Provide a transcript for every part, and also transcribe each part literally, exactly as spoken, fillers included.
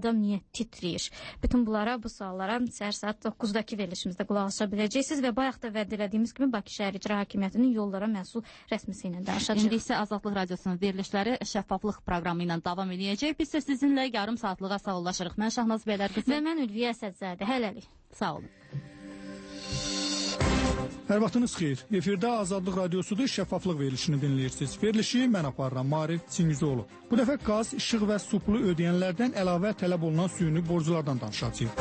adam niyə titrəyir? Bütün bunlara, bu suallara səhər saat doqquzda verilişimizdə qulaq asa biləcəksiniz və bayaq da vəd elədiyimiz kimi Bakı Şəhər İcra Hakimiyyətinin yollara məsul rəsmisi ilə danışacağıq. İndi isə Azadlıq Radiosunun verilişləri şəffaflıq proqramı ilə davam edəcək. Biz isə sizinlə yarım saatlığa sağollaşırıq. Mən Şahnaz Bəylərqızı və mən Ülviyə Əsədzadə. Hələlik. Sağ olun. Hər vaxtınız xeyir. Efirdə Azadlıq Radiosudur, şəffaflıq verilişini dinləyirsiniz. Verilişi mən aparıram, Marif Çingizoğlu. Bu dəfə qaz, işıq və su pulu ödəyənlərdən əlavə tələb olunan süni borculardan danışacağıq.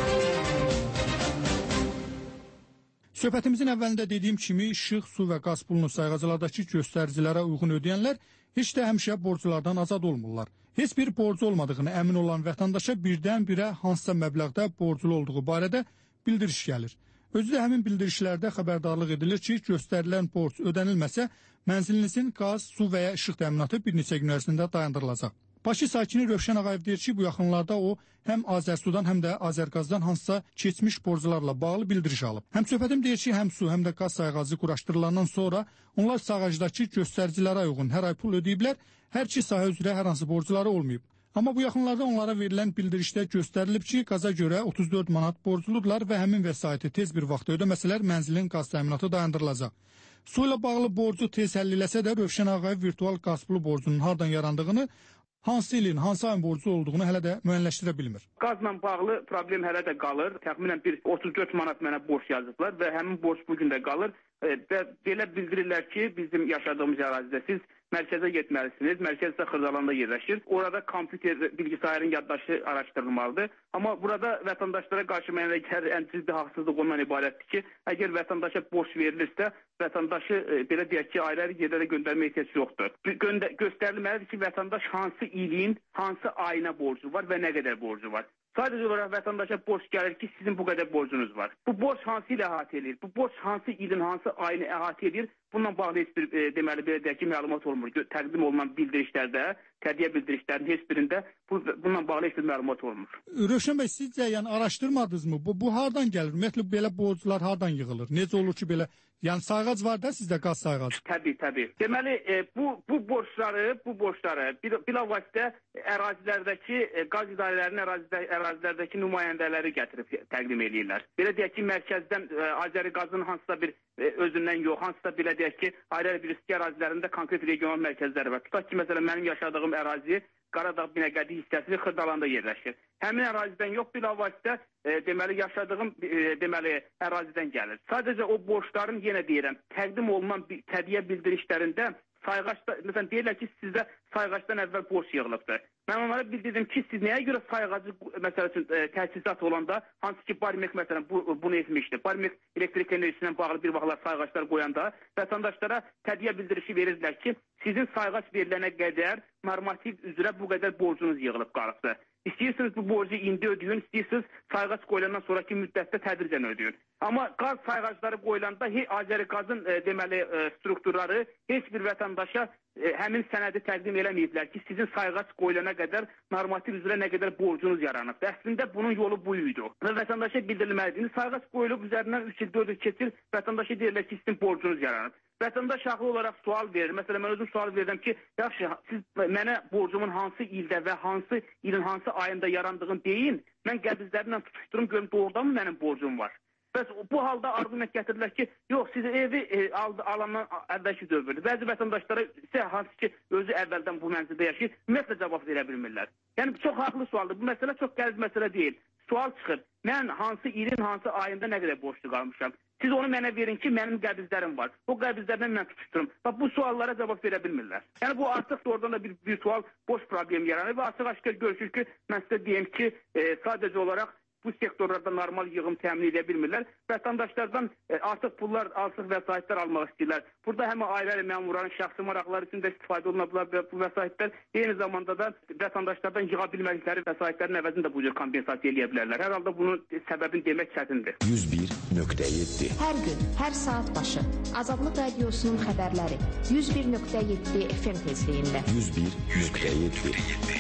Söhbətimizin əvvəlində dediyim kimi işıq, su və qaz pulunu sayğacılardakı göstəricilərə uyğun ödəyənlər heç də həmişə borculardan azad olmurlar. Heç bir borcu olmadığını əmin olan vətəndaşa birdən-birə hansısa məbləğdə borclu olduğu barədə bildiriş gəlir. Özü də həmin bildirişlərdə xəbərdarlıq edilir ki, göstərilən borc ödənilməsə, mənzilinizin qaz, su və ya işıq təminatı bir neçə gün ərzində dayandırılacaq. Bakı sakini Rövşən Ağayev deyir ki, bu yaxınlarda o həm Azərsudan, həm də Azərqazdan hansısa keçmiş borclarla bağlı bildiriş alıb. Həm söhbətim deyir ki, həm su, həm də qaz sayğacı quraşdırılandan sonra onlar sayğacdakı göstəricilərə uyğun hər ay pul ödəyiblər, hər iki sahə üzrə hər hansı borcları olmayıb. Amma bu yaxınlarda onlara verilən bildirişdə göstərilib ki, qaza görə otuz dörd manat borcludurlar və həmin vəsaiti tez bir vaxtda ödəməsələr mənzilin qaz təminatı dayandırılacaq. Su ilə bağlı borcu tez həll eləsə də Rövşən Ağayev virtual qaz pulu borcunun hardan yarandığını, hansı ilin, hansı ayın borcu olduğunu hələ də müəyyənləşdirə bilmir. Qazla bağlı problem hələ də qalır. Təxminən bir otuz dörd manat mənə borc yazıblar və həmin borc bugün də qalır. Və belə bildirirlər ki, bizim yaşadığımız ərazidə siz mərkəzə getməlisiniz. Mərkəz isə Xırdalanda yerləşir. Orada kompüter, bilgisayarın yaddaşı araşdırılmalıdır. Amma burada vətəndaşlara qarşı mənə gəlir ən ciddi haqsızlıq ondan ibarətdir ki, əgər vətəndaşa borc verilirsə, vətəndaşı belə deyək ki, ayrı-ayrı yerlərə göndərmə ehtiyac yoxdur. Göndə göstərilməlidir ki, vətəndaş hansı ilin, hansı ayına borcu var və nə qədər borcu var. Sadəcə olaraq vətəndaşa borc gəlir ki, sizin bu qədər borcunuz var. Bu borc hansı ilə əhatə edir? Bu borc hansı ilin, hansı ayını əhatə edir? Bununla bağlı heç bir, e, deməli, belə deyək ki, məlumat olmur. Təqdim olunan bildirişlərdə, tədqiyə bildirişlərinin heç birində bu, bununla bağlı heç bir məlumat olmur. Rövşən bəy, sizcə yəni araşdırmadınız mı? Bu, bu hardan gəlir? Ümumiyyətlə belə borclar hardan yığılır? Necə olur ki, belə, yəni sayğac var da sizdə, qaz sayğacı? Təbii, təbii. Deməli, e, bu, bu borcları, bu borcları bil, bilavasitə ərazilərdəki, e, qaz idarələrinin ərazidə, ərazilərdəki nümayəndələri gətirib təqdim edirlər. Belə deyək ki, mərkəzdən e, Azərqazın hansısa bir e, özündən yox, hansısa belə deyək ki, ayrı bir riski ərazilərində konkret regional mərkəzləri var. Tutaq ki, məsələn, mənim yaşadığım ərazi Qaradağ Binəqədi hissəsi Xırdalanda yerləşir. Həmin ərazidən yox, bilavasitə e, deməli yaşadığım e, deməli ərazidən gəlir. Sadəcə o borcların, yenə deyirəm, təqdim olunan tədqiyə bildirişlərində sayğacda, məsələn, deyirlər ki, sizdə sayğacdan əvvəl borc yığılıbdır. Mən onlara bildirdim ki, siz nəyə görə sayğacı, məsəl üçün, e, təsisat olanda, hansı ki, Barmek, məsələn, bu, bunu etmişdir. Barmek elektrik enerjisindən bağlı bir vaxtlar sayğaclar qoyanda vətəndaşlara tədqiyə bildirişi verirdilər ki, sizin sayğac verilənə qədər normativ üzrə bu qədər borcunuz yığılıb qalıbdır. İstəyirsiniz bu borcu indi ödəyin, istəyirsiniz sayğac qoyulandan sonraki müddətdə tədricən ödəyin. Amma qaz sayğacları qoyulanda Azərqazın e, deməli e, strukturları heç bir vətəndaşa e, həmin sənədi təqdim eləməyiblər ki, sizin sayğac qoyulana qədər normativ üzrə nə qədər borcunuz yaranıb. Əslində bunun yolu bu idi. Və vətəndaşa bildirilməlidir. Sayğac qoyulub üzərindən üç il, dörd il keçir, vətəndaşa deyirlər ki, sizin borcunuz yaranıb. Vətəndaş haqlı olaraq sual verir. Məsələn, mən özüm sual verirəm ki, yaxşı, siz mənə borcumun hansı ildə və hansı ilin hansı ayında yarandığını deyin, mən qəbizlərlə tutuşdurum, görüm doğrudan mı mənim borcum var? Bəs bu halda arqument gətirirlər ki, yox, siz evi e, al, alandan əvvəlki dövrdür. Bəzi vətəndaşlara isə hansı ki, özü əvvəldən bu mənzildə yaşayır, ümumiyyətlə cavab verə bilmirlər. Yəni, çox haqlı sualdır. Bu məsələ çox qəliz məsələ deyil. Sual çıxır, mən hansı ilin, hansı ayında nə qədər borçlu qalmışam? Siz onu mənə verin ki, mənim qəbizlərim var. O qəbizlərdən mən tutuşdurum. Bax, bu suallara cavab verə bilmirlər. Yəni, bu artıq doğrudan da bir virtual boş problem yaranır və açıq aşkar görüşür ki, mən sizə deyim ki, e, sadəcə olaraq bu sektorlarda normal yığım təmin edə bilmirlər. Vətəndaşlardan e, artıq pullar, artıq vəsaitlər almaq istəyirlər. Burada həm ayrı-ayrı məmurların şəxsi maraqları üçün də istifadə olunablar bu vəsaitlər. Eyni zamanda da vətəndaşlardan yığa bilmədikləri vəsaitlərin əvəzində bu cür kompensasiya eləyə bilərlər. Hər halda bunun səbəbini demək çətindir. yüz bir nöqtə yeddi Hər gün, hər saat başı Azadlıq Radiosunun xəbərləri yüz bir nöqtə yeddi F M tezliyində. yüz bir nöqtə yeddi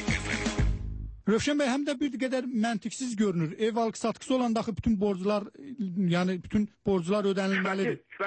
Rövşən bəy, həm də bir qədər məntiqsiz görünür. Ev alqı-satqısı olanda axı bütün borclar, yəni bütün borclar ödənilməlidir. Şübhəsiz.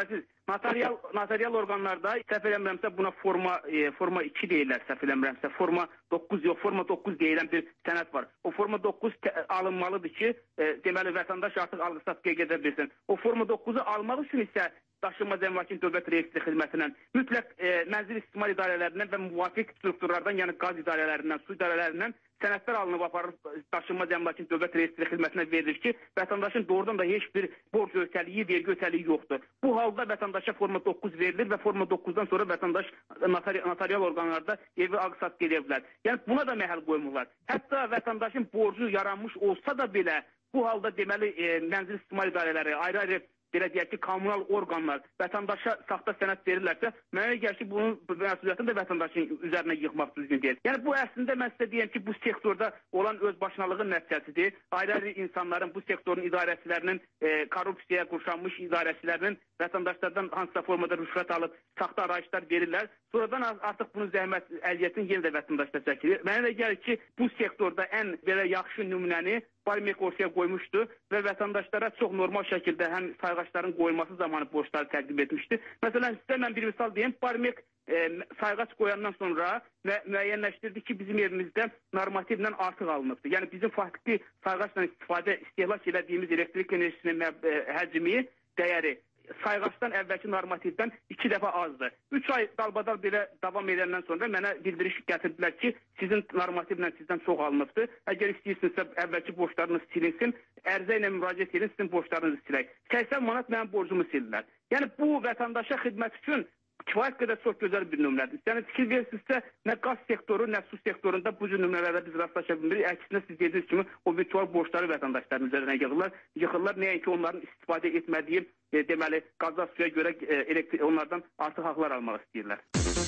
Notarial, notarial orqanlarda səhv eləmirəmsə buna forma e, forma iki deyirlər, səhv eləmirəmsə. Forma doqquz yox, forma doqquz deyilən bir sənəd var. O forma doqquz alınmalıdır ki, e, deməli vətəndaş artıq alqı-satqıya gedə bilsin. O forma doqquzu almaq üçün isə Daşınmaz Əmlakın Dövlət Reyestri Xidmətindən, mütləq e, mənzil istismar idarələrindən və müvafiq strukturlardan, yəni qaz idarələrindən, su idarələrindən sənədlər alınıb aparılıb Daşınmaz Əmlakın Dövlət Reyestri Xidmətinə verilir ki, vətəndaşın doğrudan da heç bir borc ötəliyi, vergi ötəliyi yoxdur. Bu halda vətəndaşa forma doqquz verilir və forma doqquzdan sonra vətəndaş notari notarial orqanlarda evi alqı-satqı edə bilər. Yəni buna da məhəl qoymurlar. Hətta vətəndaşın borcu yaranmış olsa da belə, bu halda deməli e, mənzil istismar idarələri, ayrı-ayrı belə deyək ki, kommunal orqanlar vətəndaşa saxta sənəd verirlərsə, mənə gəlir ki, bunun məsuliyyətini də vətəndaşın üzərinə yıxmaq düzgün deyil. Yəni bu əslində mən sizə deyəm ki, bu sektorda olan özbaşınalığın nəticəsidir. Ayrı-ayrı insanların, bu sektorun idarəçilərinin, e, korrupsiyaya qurşanmış idarəçilərinin vətəndaşlardan hansısa formada rüşvət alıb saxta arayışlar verirlər. Sonradan artıq bunun zəhmət əziyyətini yenə də vətəndaşlar çəkilir. Mənə gəlir ki, bu sektorda ən belə yaxşı nümunəni Barmek ortaya qoymuşdu və vətəndaşlara çox normal şəkildə həm sayğaçların qoyulması zamanı borçları təqdim etmişdi. Məsələn, sizə mən bir misal deyim. Barmek e, sayğaç qoyandan sonra və müəyyənləşdirdi ki, bizim evimizdə normativlə artıq alınıbdır. Yəni bizim faktiki sayğaçla istifadə, istehlak elədiyimiz elektrik enerjisinin e, həcmi, dəyəri sayğaçdan əvvəlki normativdən iki dəfə azdır. üç ay dalbadal belə davam edəndən sonra mənə bildiriş gətirdilər ki, sizin normativlə sizdən çox alınıbdır. Əgər istəyirsinizsə əvvəlki borclarınız silinsin, ərizə ilə müraciət edin, sizin borclarınızı silək. səksən manat mənim borcumu sildilər. Yəni bu vətəndaşa xidmət üçün kifayət qədər çox gözəl bir nümunədir. Yəni fikir verirsinizsə, nə qaz sektoru, nə su sektorunda bu cür nümunələrdə biz rastlaşa bilmirik. Əksinə siz dediyiniz kimi o virtual borcları vətəndaşların üzərinə yığırlar. Yıxırlar, nəinki onların istifadə etmədiyi, e, deməli, qaza suya görə e, elektrik, onlardan artıq haqlar almaq istəyirlər.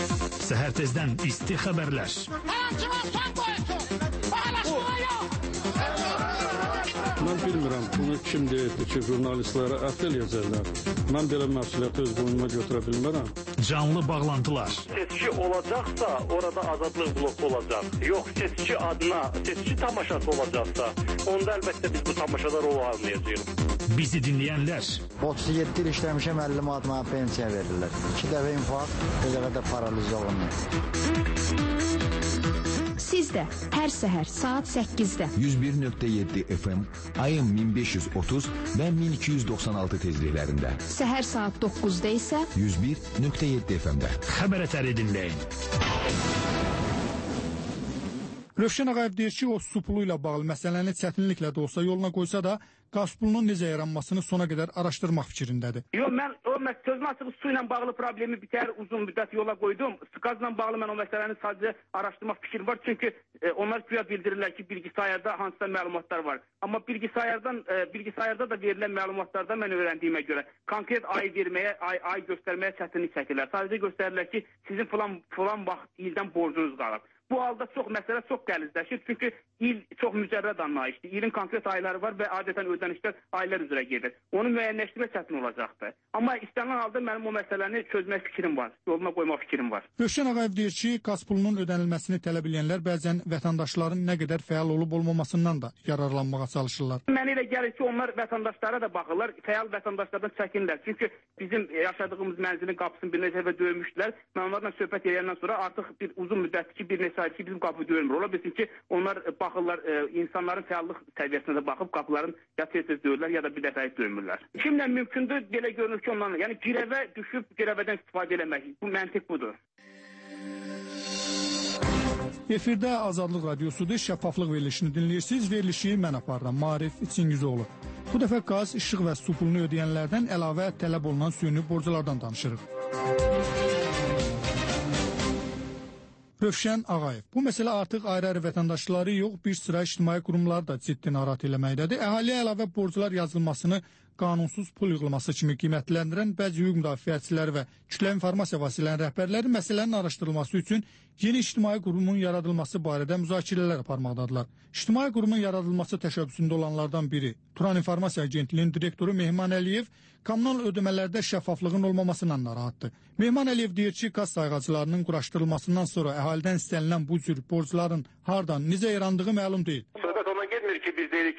Səhər tezdən isti xəbərlər. Mən bilmirəm, bunu kim deyirdi ki, jurnalistlərə ət eləyəcəklər. Mən belə məsuliyyəti öz boynuma götürə bilmərəm. Canlı bağlantılar. Seçki olacaqsa, orada azadlıq bloku olacaq. Yox, seçki adına, seçki tamaşası olacaqsa, onda əlbəttə biz bu tamaşada rol almayacağıq. Bizi dinləyənlər. otuz yeddi il işləmişəm, əlli manat mənə pensiya verirlər. İki dəfə infarkt, bir dəfə də paraliz olunur. Siz də hər səhər saat səkkizdə yüz bir nöqtə yeddi F M, ayın min beş yüz otuz və min iki yüz doxsan altı tezliklərində. Səhər saat doqquzda isə yüz bir nöqtə yeddi F M-də. Xəbər ətəri dinləyin. Rövşən Ağayev deyir ki, o su pulu ilə bağlı məsələni çətinliklə də olsa yoluna qoysa da qaz pulunun necə yaranmasını sona qədər araşdırmaq fikrindədir. Yox, mən o sözün açığı su ilə bağlı problemi bitər uzun müddət yola qoydum. Qazla bağlı mən o məsələni sadəcə araşdırmaq fikrim var. Çünki e, onlar güya bildirirlər ki, bilgisayarda hansısa məlumatlar var. Amma bilgisayardan e, bilgisayarda da verilən məlumatlardan mən öyrəndiyimə görə konkret ay verməyə, ay, ay göstərməyə çətinlik çəkirlər. Sadəcə göstərirlər ki, sizin falan falan vaxt ildən borcunuz qalıb. Bu halda çox məsələ çox qəlizləşir. Çünki il çox mücərrəd anlayışdır. İlin konkret ayları var və adətən ödənişlər aylar üzrə gedir. Onu müəyyənləşdirmək çətin olacaqdır. Amma istənilən halda mənim o məsələni çözmək fikrim var. Yoluna qoymaq fikrim var. Rövşən Ağayev deyir ki, qaz pulunun ödənilməsini tələb edənlər bəzən vətəndaşların nə qədər fəal olub olmamasından da yararlanmağa çalışırlar. Mənə elə gəlir ki, onlar vətəndaşlara da baxırlar, fəal vətəndaşlardan çəkinirlər. Çünki bizim yaşadığımız mənzilin qapısını bir neçə dəfə döymüşdülər. Mən onlarla söhbət edəndən sonra artıq bir uzun müddətli bir neçə ay ki, bizim qapı döyülmür. Ola bilsin ki, onlar baxırlar, e, insanların fəallıq səviyyəsinə də baxıb qapıların ya tez-tez döyürlər, ya da bir dəfə döymürlər. Kimlə mümkündür, belə görünür ki, onlarla. Yəni girəvə düşüb girəvədən istifadə eləmək. Bu məntiq budur. Efirdə Azadlıq Radiosudur, şəffaflıq verilişini dinləyirsiniz. Verilişi mən aparıram, Maarif Çingizoğlu. Bu dəfə qaz, işıq və su pulunu ödəyənlərdən əlavə tələb olunan süni borculardan danışırıq. Rövşən Ağayev. Bu məsələ artıq ayrı-ayrı vətəndaşları yox, bir sıra ictimai qurumları da ciddi narahat eləməkdədir. Əhaliyə əlavə borclar yazılmasını qanunsuz pul yığılması kimi qiymətləndirən bəzi hüquq müdafiəçiləri və kütləvi informasiya vasitələrinin rəhbərləri məsələnin araşdırılması üçün yeni ictimai qurumun yaradılması barədə müzakirələr aparmaqdadılar. İctimai qurumun yaradılması təşəbbüsündə olanlardan biri, Turan İnformasiya Agentliyinin direktoru Mehman Əliyev, kommunal ödəmələrdə şəffaflığın olmamasından narahatdır. Mehman Əliyev deyir ki, qaz sayğacılarının quraşdırılmasından sonra əhalidən istənilən bu cür borcların hardan, necə yarandığı məlum deyil. Söhbət ona getmir ki, biz deyirik ki,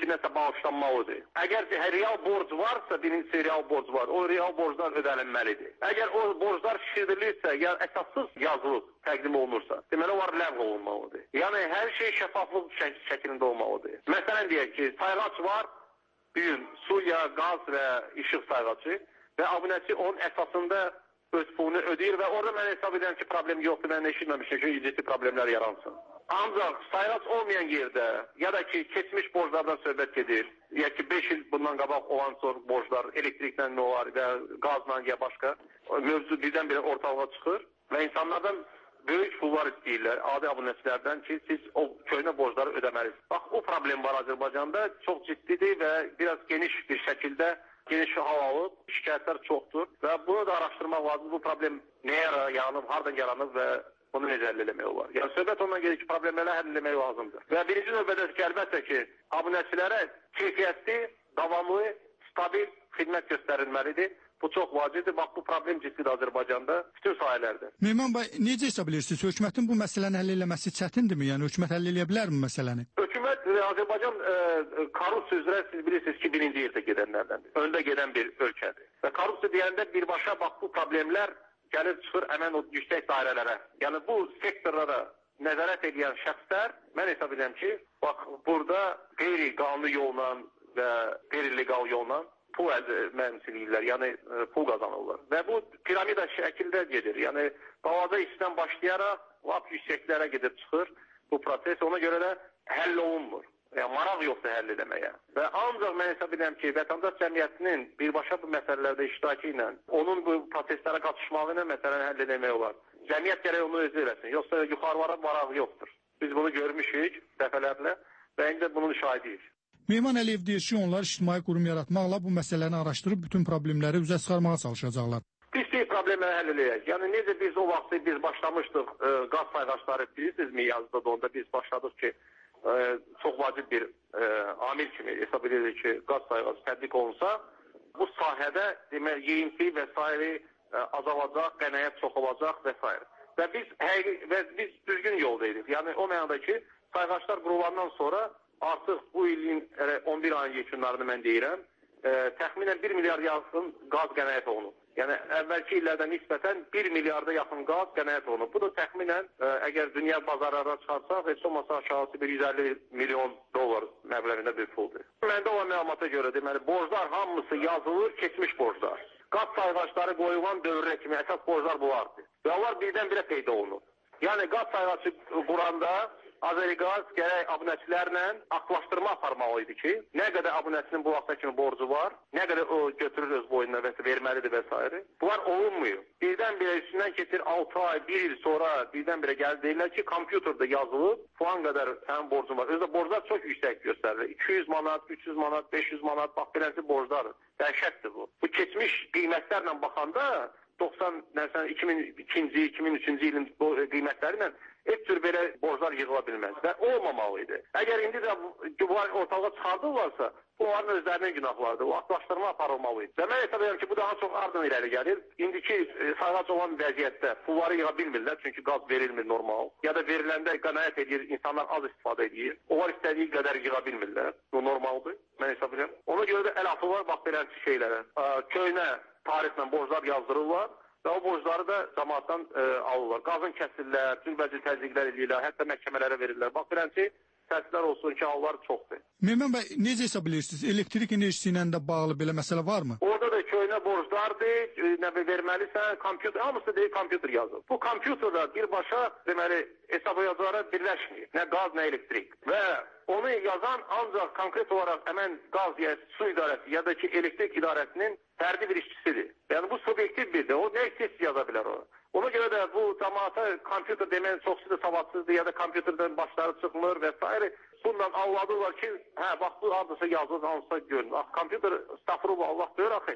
kiməsə bağışlanmalıdır. Əgər real borc varsa, birincisi real borc var, o real borclar ödənilməlidir. Əgər o borclar şişirdilirsə, ya əsassız yazılıb təqdim olunursa, deməli onlar ləğv olunmalıdır. Yəni hər şey şəffaflıq şək şəklində olmalıdır. Məsələn deyək ki, sayğac var, bir gün su, ya qaz və işıq sayğacı və abunəçi onun əsasında öz pulunu ödəyir və orada mən hesab edirəm ki, problem yoxdur, mən eşitməmişim ki, ciddi problemlər yaransın. Ancaq sayğac olmayan yerdə ya da ki, keçmiş borclardan söhbət gedir, ya ki, beş il bundan qabaq olan sonra borclar, elektriklə nə olar və qazla ya başqa mövzu birdən-birə ortalığa çıxır və insanlardan böyük pullar istəyirlər, adi abunəçilərdən ki, siz o köhnə borcları ödəməlisiniz. Bax, o problem var Azərbaycanda, çox ciddidir və biraz geniş bir şəkildə geniş hal alıb, şikayətlər çoxdur və bunu da araşdırmaq lazım. Bu problem nəyə yaranıb, hardan yaranıb və bunu necə həll eləmək olar? Yəni, söhbət ondan gedir ki, problemləri həll eləmək lazımdır. Və birinci növbədə ki, əlbəttə ki, abunəçilərə keyfiyyətli, davamlı, stabil xidmət göstərilməlidir. Bu çox vacibdir. Bax, bu problem ciddidir Azərbaycanda, bütün sahələrdə. Mehman bəy, necə hesab edirsiniz? Hökumətin bu məsələni həll eləməsi çətindirmi? Yəni, hökumət həll eləyə bilər mi məsələni? Hökumət, Azərbaycan e, korrupsiya üzrə siz bilirsiniz ki, birinci yerdə gedənlərdəndir. Öndə gedən bir ölkədir. Və korrupsiya deyəndə birbaşa bax, bu problemlər gəlir çıxır həmən o yüksək dairələrə. Yəni, bu sektorlara nəzarət edən şəxslər, mən hesab edirəm ki, bax, burada qeyri-qanuni yolla və qeyri-legal yolla pul mənimsiliyirlər, yəni pul qazanırlar. Və bu piramida şəkildə gedir. Yəni, balaca işdən başlayaraq, lap yükseklərə gedib çıxır bu proses. Ona görə də həll olunmur. Yəni, maraq yoxdur həll eləməyə. Və ancaq mən hesab edirəm ki, vətəndaş cəmiyyətinin birbaşa bu məsələlərdə iştirakı ilə, onun bu proseslərə qatışmağı ilə məsələni həll eləmək olar. Cəmiyyət gərək onu özü eləsin. Yoxsa yuxarılara maraq yoxdur. Biz bunu görmüşük dəfələrlə və indi bunun şahidiyik. Mehman Əliyev deyir ki, onlar ictimai qurum yaratmaqla bu məsələni araşdırıb bütün problemləri üzə çıxarmağa çalışacaqlar. Biz bir problemləri həll eləyək. Yəni, necə biz o vaxtı biz başlamışdıq e, qaz sayğacları, bilirsinizmi yazıda da onda biz başladıq ki, e, çox vacib bir e, amil kimi hesab edirik ki, qaz sayğacı tətbiq olunsa, bu sahədə demək, yeyinti və s. E, azalacaq, qənaət çox olacaq və s. Və biz, həqiqi, və biz düzgün yoldaydık. Yəni, o mənada ki, sayğaclar qurulandan sonra artıq bu ilin on bir ayın yekunlarını mən deyirəm, e, təxminən bir milyar yaxın qaz qənaət olunub. Yəni, əvvəlki illərdən nisbətən bir milyarda yaxın qaz qənaət olunub. Bu da təxminən, e, əgər dünya bazarlara çıxarsaq, heç olmasa aşağısı bir yüz əlli milyon dollar məbləğində bir puldur. Məndə olan məlumata görə deməli, borclar hamısı yazılır, keçmiş borclar. Qaz sayğacları qoyulan dövrə kimi əsas borclar bunlardır. Və onlar birdən-birə peyda olunub. Yəni, qaz sayğacı quranda Azəriqaz gərək abunəçilərlə haqlaşdırma aparmalıydı ki, nə qədər abunəçinin bu vaxta kimi borcu var, nə qədər o götürür öz boyuna və verməlidir və s. Bunlar olunmuyor. Birdən-birə üstündən keçir altı ay, bir il sonra birdən-birə gəlir deyirlər ki, kompüterdə yazılıb, falan qədər sənin borcun var. Özdə borclar çox yüksək göstərilir. iki yüz manat, üç yüz manat, beş yüz manat, bax, beləsi borclar. Dəhşətdir bu. Bu keçmiş qiymətlərlə baxanda, doxsan, iki min ikinci, iki min üçüncü ilin qiymətləri ilə heç tür belə borclar yığıla bilməz və olmamalıydı. Əgər indi də bunlar ortalığa çıxardırlarsa, bunların özlərinin günahlarıdır. O haqlaşdırma aparılmalıydı. Və mən hesab edirəm ki, bu daha çox ardın irəli gəlir. İndiki sayğac olan vəziyyətdə pulları yığa bilmirlər, çünki qaz verilmir normal. Ya da veriləndə qənaət edir, insanlar az istifadə edir. Onlar istədiyi qədər yığa bilmirlər. Bu normaldır, mən hesab edirəm. Ona görə də əl atırlar, bax belə şeylərə. Köhnə tarixlə borclar yazdırırlar. Və o borcları da cəmaatdan e, alırlar. Qazın kəsirlər, cürbəcür təzyiqlər edirlər, hətta məhkəmələrə verirlər. Bax, bilənci, təəssüflər olsun ki, hallar çoxdur. Mehman bəy, necə hesab edirsiniz? Elektrik enerjisi ilə də bağlı belə məsələ varmı? Orada da köhnə borclardır, nə verməlisən, kompüter, hamısı deyil, kompüter yazır. Bu kompüterdə birbaşa, deməli, hesablayıcılara birləşmir. Nə qaz, nə elektrik. Və onu yazan ancaq konkret olaraq həmən qaz, ya su idarəsi, ya da ki, elektrik idarəsinin fərdi bir işçisidir. Yəni, bu subyektiv birdir. O nə istəyirsə yaza bilər onu. Ona görə də bu cəmaata kompüter deməyən çoxsu da savadsızdır ya da kompüterdən başları çıxmır və s. Bundan anladırlar ki, hə, bax, bu adresa yazılır, hansısa görün. Bax, kompüter, stafırıllah, Allah deyir, axı.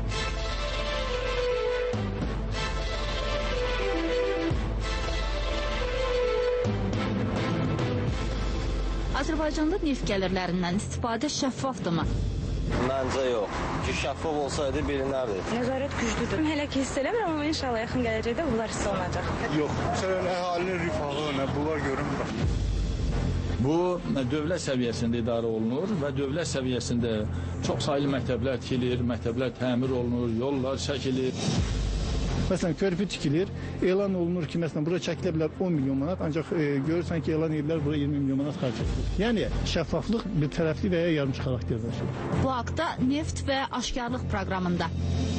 Azərbaycanda neft gəlirlərindən istifadə şəffafdırmı? Məncə yox. Ki, şəffaf olsaydı bilinərdi. Nəzarət güclüdür. Hələ ki hiss eləmirəm, amma inşallah yaxın gələcəkdə bunlar hiss olunacaq. Yox, məsələn, əhalinin rifahı, nə bunlar görünmür. Bu dövlət səviyyəsində idarə olunur və dövlət səviyyəsində çox saylı məktəblər tikilir, məktəblər təmir olunur, yollar çəkilir. Məsələn, körpü tikilir, elan olunur ki, məsələn, bura çəkilə bilər on milyon manat, ancaq e, görürsən ki, elan edirlər, bura iyirmi milyon manat xərc edilir. Yəni, şəffaflıq bir tərəfli və ya yarımçı xarakterdir. Bu haqda Neft və Aşkarlıq proqramında.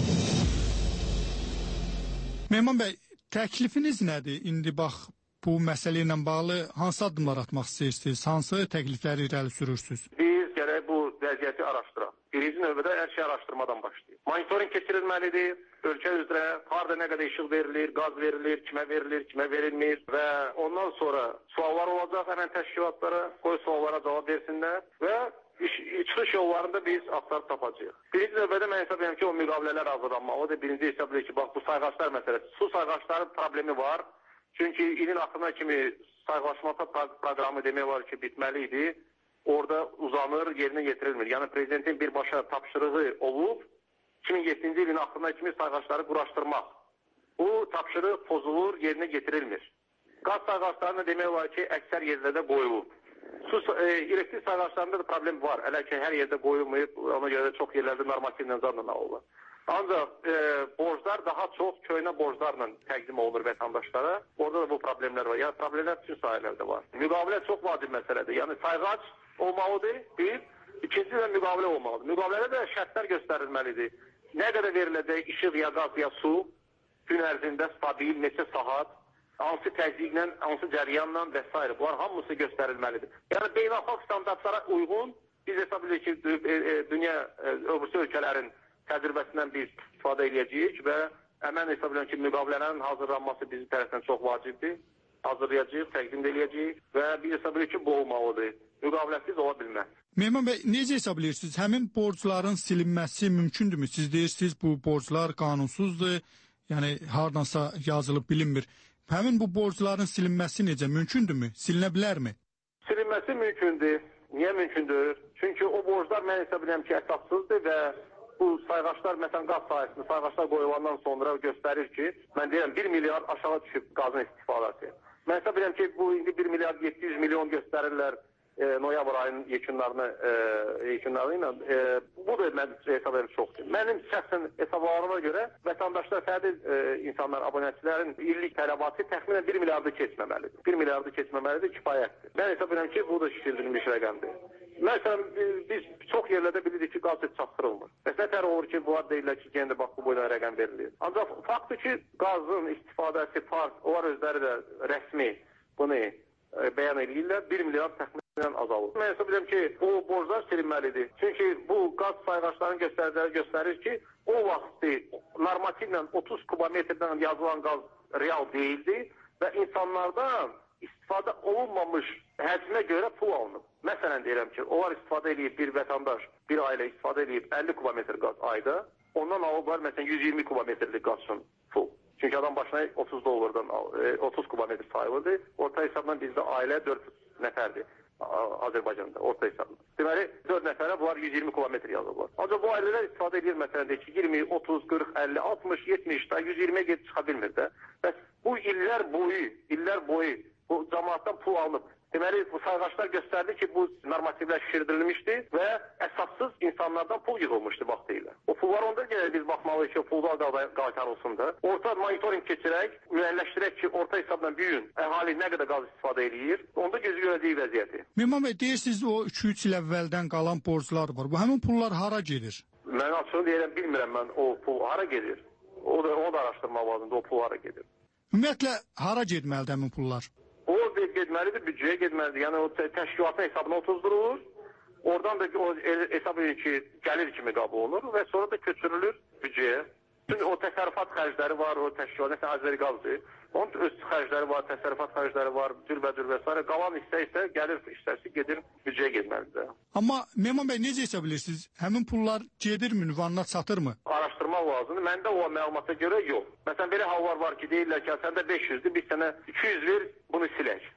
Mehman bəy, təklifiniz nədir? İndi bax, bu məsələ ilə bağlı hansı addımlar atmaq istəyirsiniz? Hansı təklifləri irəli sürürsünüz? Biz gərək bu vəziyyəti araşdıraq. Birinci növbədə hər şey araşdırmadan başlayır. Monitoring keçirilməlidir. Ölkə üzrə harda nə qədər işıq verilir, qaz verilir, kimə verilir, kimə verilmir və ondan sonra suallar olacaq həmən təşkilatlara, qoy suallara cavab versinlər və iş, çıxış yollarında biz axtarıb tapacağıq. Birinci növbədə mən hesab edirəm ki, o müqavilələr hazırlanmalıdır. Birinci hesab edir ki, bax bu sayğaçlar məsələsi, su sayğaçların problemi var. Çünki ilin axırına kimi sayğaçma proqramı demək var ki, bitməli idi. Orada uzanır, yerinə yetirilmir. Yəni prezidentin birbaşa tapşırığı olub, iki min yeddinci ilin axırına kimi sayğaçları quraşdırmaq. Bu tapşırıq pozulur, yerinə getirilmir. Qaz sayğaçlarını demək var ki, əksər yerlərdə qoyulub. Su, e, elektrik sayğaçlarında da problem var. Hələ ki, hər yerdə qoyulmayıb, ona görə də çox yerlərdə normativlə zanla alırlar. Ancaq e, borclar daha çox köhnə borclarla təqdim olunur vətəndaşlara. Orada da bu problemlər var. Yəni problemlər bütün sahələrdə var. Müqavilə çox vacib məsələdir. Yəni sayğac olmalıdır, bir. İkinci də müqavilə olmalıdır. Müqavilədə də şərtlər göstərilməlidir. Nə qədər veriləcək işıq ya qaz ya su gün ərzində stabil, neçə saat, hansı təzyiqlə, hansı cəryanla və s. Bunlar hamısı göstərilməlidir. Yəni beynəlxalq standartlara uyğun biz hesab edirik ki, dünya öbürsü ölkələrin təcrübəsindən biz istifadə edəcəyik və əmən hesab edirəm ki, müqavilələrin hazırlanması bizim tərəfdən çox vacibdir. Hazırlayacağıq, təqdim edəcəyik və biz hesab edirik ki, bu olmalıdır. Müqaviləsiz ola bilməz. Mehman bəy, necə hesab edirsiniz? Həmin borcların silinməsi mümkündürmü? Siz deyirsiniz, bu borclar qanunsuzdur, yəni hardansa yazılıb bilinmir. Həmin bu borcların silinməsi necə? Mümkündürmü? Silinə bilərmi? Silinməsi mümkündür. Niyə mümkündür? Çünki o borclar mən hesab edirəm ki, əsassızdır və bu sayğaçlar, məsələn, qaz sahəsində sayğaçlar qoyulandan sonra göstərir ki, mən deyirəm, bir milyard aşağı düşüb qazın istifadəsi. Mən hesab edirəm ki, bu indi bir milyard yeddi yüz milyon göstərirlər e, noyabr ayının yekunlarını e, yekunlarıyla. E, bu da mən hesab edirəm çoxdur. Mənim şəxsən hesablarıma görə vətəndaşlar, fərdi e, insanlar, abunəçilərin illik tələbatı təxminən bir milyardı keçməməlidir. bir milyardı keçməməlidir, kifayətdir. Mən hesab edirəm ki, bu da şişirdilmiş rəqəmdir. Məsələn, biz çox yerlərdə bilirik ki, qaz heç çatdırılmır. Bəs nə tər olur ki, bunlar deyirlər ki, yenə də bax, bu boydan rəqəm verilir. Ancaq faktdır ki, qazın istifadəsi fark, onlar özləri də rəsmi bunu e, bəyan edirlər, bir milyard təxminən azalır. Mən hesab edirəm ki, bu borclar silinməlidir. Çünki bu qaz sayğaçlarının göstəriciləri göstərir ki, o vaxtı normativlə otuz kubometrdən yazılan qaz real deyildi və insanlardan istifadə olunmamış həcmə görə pul alınıb. Məsələn deyirəm ki, onlar istifadə edib bir vətəndaş, bir ailə istifadə edib əlli kubometr qaz ayda, ondan alıblar məsələn yüz iyirmi kubometrlik qaz üçün pul. Çünki adam başına otuz dollardan otuz kubometr sayılırdı. Orta hesabla bizdə ailə dörd nəfərdir Azərbaycanda, orta hesabla. Deməli, dörd nəfərə bunlar yüz iyirmi kubometr yazırlar. Ancaq bu ailələr istifadə edir məsələn deyir ki, iyirmi, otuz, qırx, əlli, altmış, yetmiş, yüz iyirmiyə gedib çıxa bilmir də. Bəs bu illər boyu, illər boyu bu cəmaatdan pul alınıb. Deməli, bu sayğaçlar göstərdi ki, bu normativlər şişirdilmişdi və əsassız insanlardan pul yığılmışdı vaxtıyla. O pullar onda gəlir biz baxmalıyıq ki, pullar qaytarılsın da. Orta monitoring keçirək, müəyyənləşdirək ki, orta hesabla bir gün əhali nə qədər qaz istifadə edir, onda gözü görəcəyi vəziyyəti. Mehman bəy, deyirsiniz o iki üç il əvvəldən qalan borclar var. Bu həmin pullar hara gedir? Mən açığını deyirəm, bilmirəm mən o pul hara gedir. O da, o da araşdırmaq lazımdır, o pul hara gedir. Ümumiyyətlə, hara getməlidir həmin pullar? O getməlidir, büdcəyə getməlidir. Yəni o təşkilatın hesabına otuzdurulur. Oradan da o hesab edir ki, gəlir kimi qəbul olunur və sonra da köçürülür büdcəyə. Çünki o təsərrüfat xərcləri var, o təşkilat, nəsə Azərqazdır. Onun öz xərcləri var, təsərrüfat xərcləri var, cürbəcür və s. Qalan hissə isə gəlir hissəsi gedir, büdcəyə getməlidir. Amma Mehman bəy, necə hesab edirsiniz? Həmin pullar gedirmi, ünvanına çatırmı? Araşdırmaq lazımdır. Məndə o məlumata görə yox. Məsələn, belə hallar var ki, deyirlər ki, səndə beş yüzdür, biz sənə iki yüz ver, bunu silək.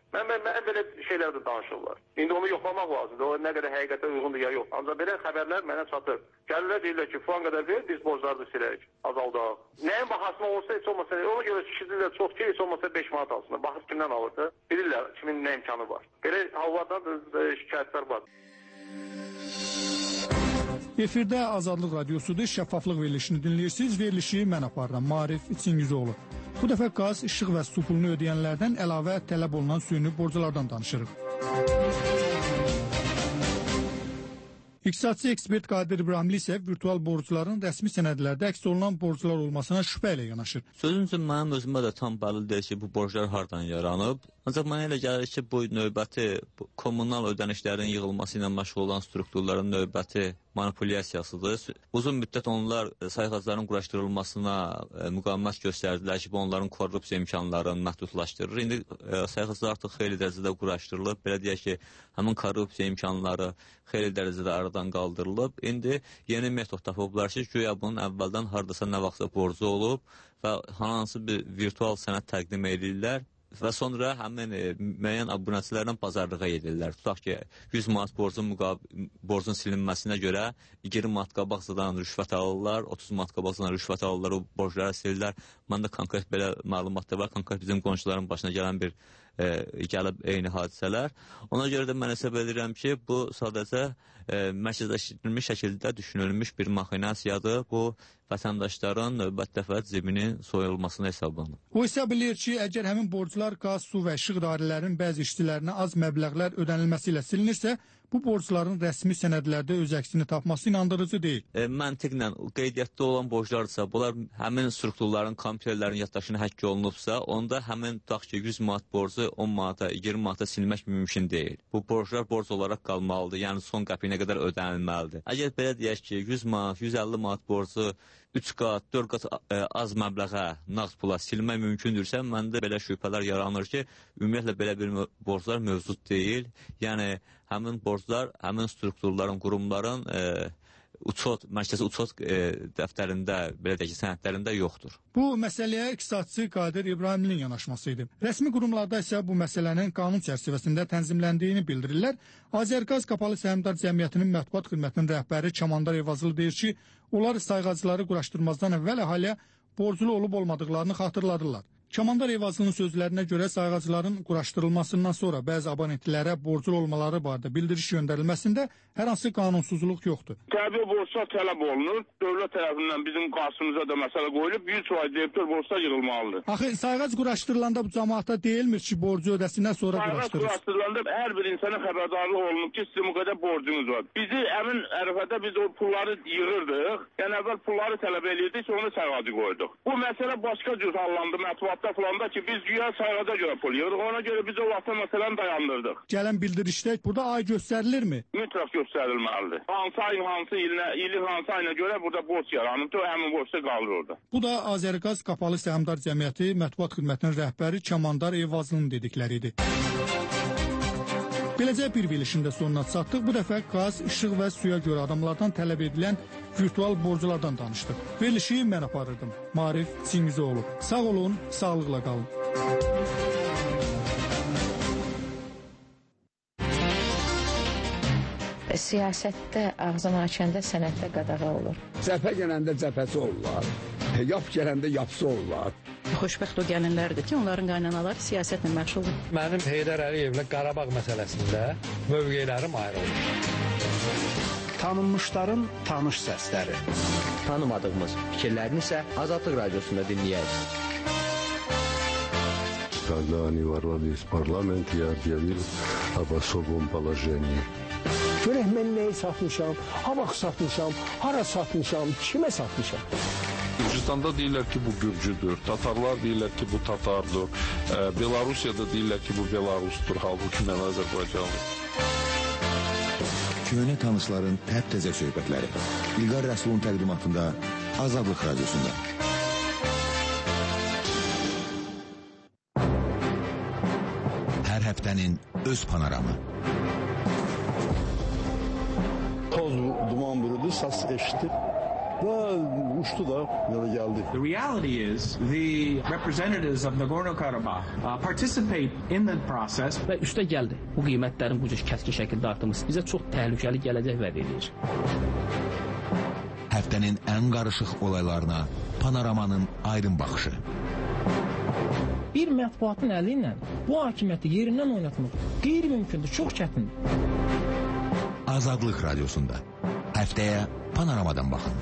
Mən, mən, mən belə şeylər də danışırlar. İndi onu yoxlamaq lazımdır. O nə qədər həqiqətə uyğundur ya yox. Ancaq belə xəbərlər mənə çatır. Gəlirlər deyirlər ki, falan qədər verir, biz borcları da silərik, azaldaq. Nəyin bahasına olsa heç olmasa, ona görə şişirdirlər çox ki, heç olmasa beş manat alsınlar. Bahas kimdən alırdı? Bilirlər kimin nə imkanı var. Belə hallardan da şikayətlər var. Efirdə Azadlıq Radiosudur, şəffaflıq verilişini dinləyirsiniz. Verilişi mən aparıram, Maarif Çingizoğlu. Bu dəfə qaz, işıq və su pulunu ödəyənlərdən əlavə tələb olunan süni borclardan danışırıq. İqtisadçı ekspert Qadir İbrahimli isə virtual borcların rəsmi sənədlərdə əks olunan borclar olmasına şübhə ilə yanaşır. Sözün üçün mənim özümə də tam bəlli deyil ki, bu borclar hardan yaranıb. Ancaq mənə elə gəlir ki, bu növbəti bu, kommunal ödənişlərin yığılması ilə məşğul olan strukturların növbəti manipulyasiyasıdır. Uzun müddət onlar sayğacların quraşdırılmasına e, müqavimət göstərdilər ki, bu onların korrupsiya imkanlarını məhdudlaşdırır. İndi e, sayğaclar artıq xeyli dərəcədə quraşdırılıb. Belə deyək ki, həmin korrupsiya imkanları xeyli dərəcədə aradan qaldırılıb. İndi yeni metod tapıblar ki, güya bunun əvvəldən hardasa nə vaxtsa borcu olub və hansı bir virtual sənəd təqdim edirlər. Və sonra həmin e, müəyyən abunəçilərlə bazarlığa edirlər. Tutaq ki, yüz manat borcun, borcun silinməsinə görə iyirmi manat qabaqcadan rüşvət alırlar, otuz manat qabaqcadan rüşvət alırlar, o borcları silirlər. Məndə konkret belə məlumatlar var, konkret bizim qonşuların başına gələn bir e, gəlib eyni hadisələr. Ona görə də mən hesab edirəm ki, bu sadəcə e, mərkəzləşdirilmiş şəkildə düşünülmüş bir maxinasiyadır. Bu vətəndaşların növbət dəfə cibinin soyulmasına hesablanır. O hesab edir ki, əgər həmin borclar qaz, su və işıq idarələrinin bəzi işçilərinə az məbləğlər ödənilməsi ilə silinirsə, bu borcların rəsmi sənədlərdə öz əksini tapması inandırıcı deyil. E, məntiqlə qeydiyyatda olan borclardırsa, bunlar həmin strukturların, kompüterlərin yaddaşına həkk olunubsa, onda həmin tutaq ki, yüz manat borcu on manata, iyirmi manata silmək mümkün deyil. Bu borclar borc olaraq qalmalıdır, yəni son qəpiyinə qədər ödənilməlidir. Əgər belə deyək ki, yüz manat, yüz əlli manat borcu üç qat, dörd qat ə, az məbləğə, nağd pula silmək mümkündürsə, məndə belə şübhələr yaranır ki, ümumiyyətlə belə bir borclar mövcud deyil. Yəni, həmin borclar, həmin strukturların, qurumların ə, uçot, mərkəzi uçot e, dəftərində, belə deyək ki, sənədlərində yoxdur. Bu məsələyə iqtisadçı Qadir İbrahimlinin yanaşması idi. Rəsmi qurumlarda isə bu məsələnin qanun çərçivəsində tənzimləndiyini bildirirlər. Azərqaz Qapalı Səhmdar Cəmiyyətinin mətbuat xidmətinin rəhbəri Çamandar Eyvazlı deyir ki, onlar sayğacıları quraşdırmazdan əvvəl əhaliyə borclu olub olmadıqlarını xatırladırlar. Çamandar Eyvazlının sözlərinə görə sayğacıların quraşdırılmasından sonra bəzi abonentlərə borclu olmaları barədə bildiriş göndərilməsində hər hansı qanunsuzluq yoxdur. Təbii borclar tələb olunur. Dövlət tərəfindən bizim qarşımıza da məsələ qoyulub, yüz faiz debitör borclar yığılmalıdır. Axı sayğac quraşdırılanda bu cəmaata deyilmir ki, borcu ödəsinlər sonra quraşdırılır. Sayğac quraşdırılanda hər bir insana xəbərdarlıq olunub ki, sizin bu qədər borcunuz var. Bizi əmin ərəfədə biz o pulları yığırdıq. Yəni əvvəl pulları tələb edirdik, sonra sayğacı qoyduq. Bu məsələ başqa cür hallandı mətbuat falanda ki, biz güya sayğaca görə pul yığırıq, ona görə biz o vaxtda məsələni dayandırdıq. Gələn bildirişdə burada ay göstərilirmi? Mütləq göstərilməlidir. Hansı ayın hansı ilinə, ilin hansı ayına görə burada borc yaranıb, o həmin borcda qalır orada. Bu da Azərqaz Qapalı Səhmdar Cəmiyyəti mətbuat xidmətinin rəhbəri Çamandar Eyvazlının dedikləri idi. Beləcə bir verilişin də sonuna çatdıq. Bu dəfə qaz, işıq və suya görə adamlardan tələb edilən virtual borclardan danışdıq. Verilişi mən aparırdım. Maarif Çingizoğlu. Sağ olun, sağlıqla qalın. Siyasətdə ağzını açanda sənətdə qadağa olur. Cəbhə gələndə cəbhəsi olurlar. Yap gələndə yapsı olurlar. Xoşbəxt o gəlinlərdir ki, onların qaynanaları siyasətlə məşğuldur. Mənim Heydər Əliyevlə Qarabağ məsələsində mövqelərim ayrılır. Tanınmışların tanış səsləri. Tanımadığımız fikirlərini isə Azadlıq Radiosunda dinləyək. Когда они ворвались в парламент, я объявил об особом положении. Görək mən nəyi satmışam, ha vaxt satmışam, hara satmışam, kimə satmışam. Gürcüstanda deyirlər ki, bu Gürcüdür, Tatarlar deyirlər ki, bu Tatardır, e, Belarusiyada deyirlər ki, bu Belarusdur, halbuki mən Azərbaycanlıyım. Köhnə tanışların təp-təzə söhbətləri. İlqar Rəsulun təqdimatında Azadlıq Radiosunda. Hər həftənin öz panoramı. Toz duman bürüdü, səs eşitdi. Və uçdu da, yana gəldi. The reality is the representatives of Nagorno-Karabakh uh, participate in the process. Və üstə gəldi. Bu qiymətlərin bu cür kəskin şəkildə artırması bizə çox təhlükəli gələcək vəd edir. Həftənin ən qarışıq olaylarına Panoramanın aydın baxışı. Bir mətbuatın əli ilə bu hakimiyyəti yerindən oynatmaq qeyri-mümkündür, çox çətindir. Azadlıq Radyosunda. Həftəyə Panoramadan baxın.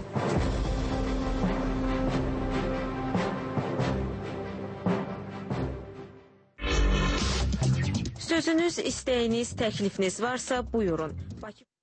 Sözünüz, istəyiniz, təklifiniz varsa buyurun. Bakı